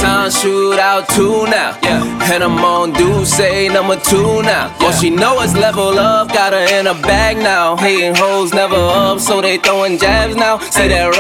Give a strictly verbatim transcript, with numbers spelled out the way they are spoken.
time shoot out two now. Yeah. And I'm on do say number two now. Yeah. Well, she know it's level up, got her in a bag now. Hating hoes never up, so they throwing jabs now. Say that